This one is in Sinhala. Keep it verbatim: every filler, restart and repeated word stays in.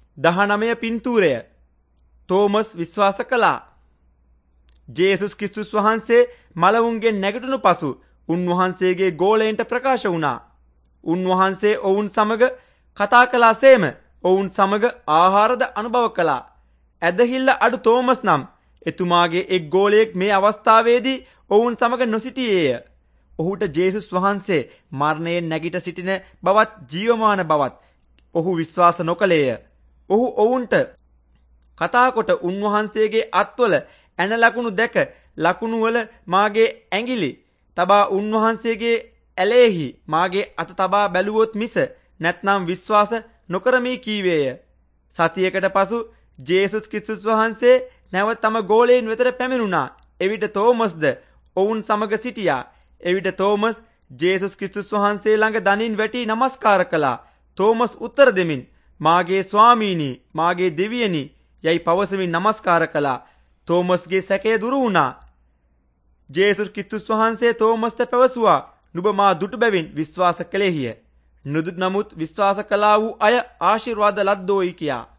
දහනවය පින්තූරය තෝමස් විශ්වාස කළා. ජේසුස් ක්‍රිස්තුස් වහන්සේ මලවුන්ගෙන් නැගිටුණු පසු උන්වහන්සේගේ ගෝලයන්ට ප්‍රකාශ වුණා. උන්වහන්සේ ඔවුන් සමග කතා කළාසේම ඔවුන් සමග ආහාරද අනුභව කළා. ඇදහිල්ල අඩු තෝමස් නම් එතුමාගේ එක් ගෝලයෙක් මේ අවස්ථාවේදී ඔවුන් සමග නොසිටියේය. ඔහුට ජේසුස් වහන්සේ මරණයෙන් නැගිට සිටින බවත් ජීවමාන බවත් ඔහු විශ්වාස නොකළේය. ඔහු ඔවුන්ට කතාකොට උන්වහන්සේගේ අත්වල ඇන ලකුණු දැක ලකුණුවල මාගේ ඇඟිලි තබා උන්වහන්සේගේ ඇලෙහි මාගේ අත තබා බැලුවොත් මිස නැත්නම් විශ්වාස නොකරමි කීවේය. සතියකට පසු ජේසුස් ක්‍රිස්තුස් වහන්සේ නැවත තම ගෝලයන් වෙතට පැමිණුණා. එවිට තෝමස්ද ඔවුන් සමග සිටියා. එවිට තෝමස් ජේසුස් ක්‍රිස්තුස් වහන්සේ ළඟ දනින් වැටි නමස්කාර කළා. තෝමස් උත්තර දෙමින් මාගේ ස්වාමීනි මාගේ දෙවියනි යයි පවසමින් නමස්කාර කළා. තෝමස්ගේ සැකය දුරු වුණා. ජේසුස් ක්‍රිස්තුස් වහන්සේ තෝමස්ට පැවසුවා නුඹ මා දුටු බැවින් විශ්වාස කළේහිය. නුදුත් නමුත් විශ්වාස කළා වූ අය ආශිර්වාද ලද්දෝයි කියා.